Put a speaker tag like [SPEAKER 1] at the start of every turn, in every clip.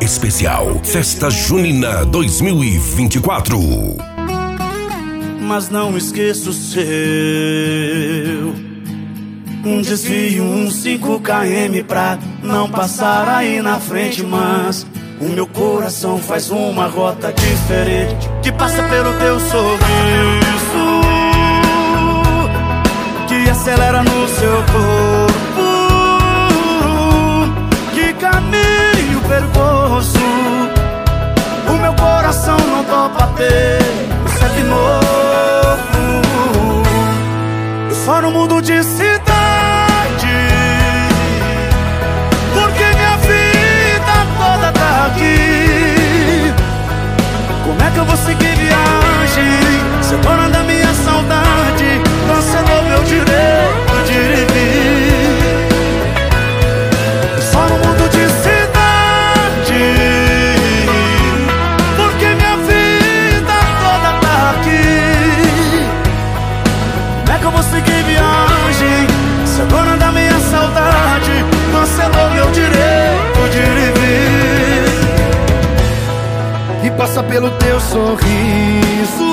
[SPEAKER 1] especial Festa Junina 2024.
[SPEAKER 2] Mas não esqueço o seu. Um desvio, um 5 km pra não passar aí na frente, mas o meu coração faz uma rota diferente, que passa pelo teu sorriso, que acelera no seu corpo. Que caminho perigoso, o meu coração não topa ter sempre novo. Eu só no mundo de cidade, porque minha vida toda tá aqui. Como é que eu vou seguir viagem? Você dona da minha saudade, cancelou meu direito de ir e vir. Só no mundo de cidade, porque minha vida toda tá aqui. Como é que eu vou seguir viagem? Você é dona da minha saudade, cancelou meu direito de ir e vir.
[SPEAKER 3] E passa pelo teu sorriso,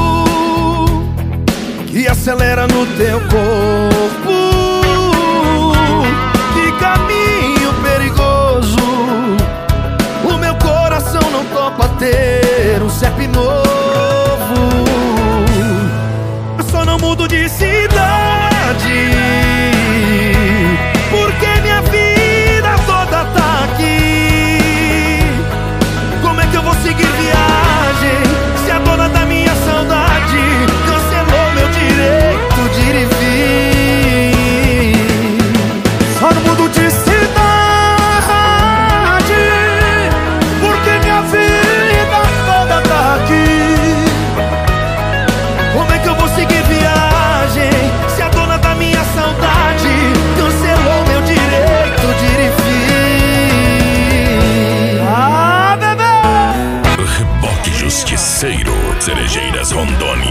[SPEAKER 3] que acelera no teu corpo. Que caminho perigoso, o meu coração não topa ter um CEP novo. Eu só não mudo de cidade, porque minha vida toda tá aqui. Como é que eu vou seguir viagem se a dona da minha saudade cancelou meu direito de ir e vir?
[SPEAKER 2] Só no mundo de cidade, porque minha vida toda tá aqui.
[SPEAKER 3] Como é que eu vou seguir viagem se a dona da minha saudade cancelou meu direito de ir e vir?
[SPEAKER 2] Ah, bebê!
[SPEAKER 1] Reboque Justiceiro, Cerejeiras Rondônia.